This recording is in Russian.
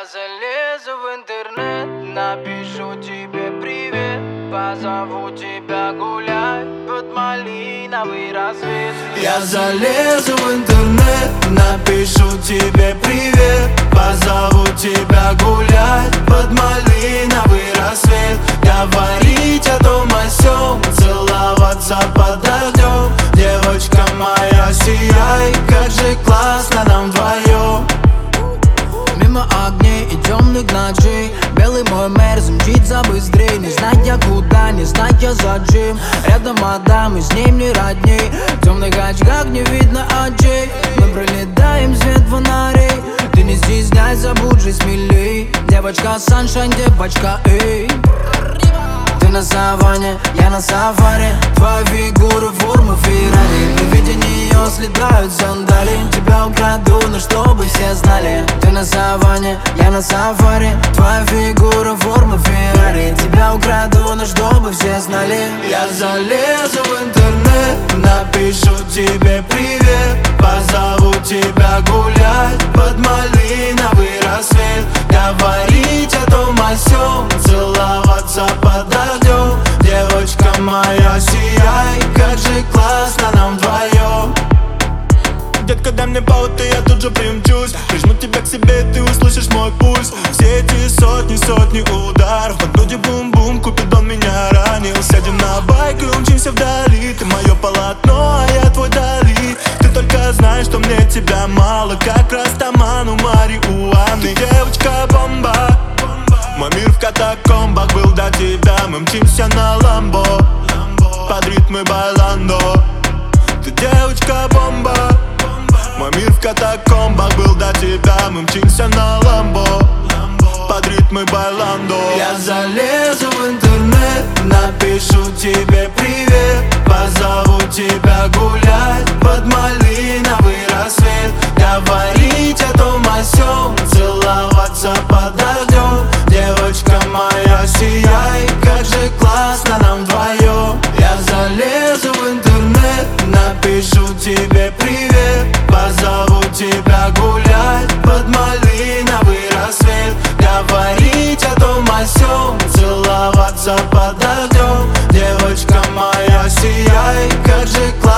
залезу в интернет, напишу тебе привет, позову тебя гулять под малиновый рассвет. Я залезу в интернет, напишу тебе привет, позову тебя гулять под малиновый рассвет. Говорить о том о сём, целоваться под дождем. Девочка моя, сияй, как же классно нам вдвоем. Мимо огней и темных ночей белый мой мэр мчит забыстрей. Не зная куда, не зная зачем. Рядом мадам, и с ней мне родней. В темных очках не видно очей. Мы пролетаем свет фонарей. Ты не стесняйся, будь же смелей. Девочка саншайн, девочка, эй. Ты на саванне, я на сафари. Твоя фигура, форма Феррари. При виде нее слетают сандали. Тебя украду, но чтобы все знали. Ты на саванне, я на сафари. Твоя фигура, форма Феррари. Тебя украду, но чтобы все знали. Я залезу в интернет, напишу тебе привет, позову тебя гулять под малиновый рассвет. Говорить о том о сём, целоваться под дождем. Девочка моя, сияй, как же классно нам вдвоем. Детка, дай мне повод, и я тут же примчусь. Прижму тебя к себе, ты услышишь мой пульс. Все эти сотни ударов по груди, бум-бум, Купидон меня ранил. Сядем на байк и умчимся вдали. Ты мое полотно, а я твой Дали. Ты только знаешь, что мне тебя мало, как растаману марихуаны. Девочка-бомба, мой мир в катакомбах был до тебя. Мы мчимся на ламбо под ритмы байландо. Ты девочка-бомба, мой мир в катакомбах был до тебя. Мы мчимся на ламбо под ритмы байландо. Я залезу в интернет, напишу тебе привет, позову тебя гулять под малиновый рассвет. Говорить о том о сём, целоваться под дождем. Девочка моя, сияй, как же классно нам вдвоем. Я залезу в интернет, напишу тебе привет, позову тебя гулять под малиновый рассвет. Говорить о том о сём, целоваться под дождем. Девочка моя, сияй, как же классно.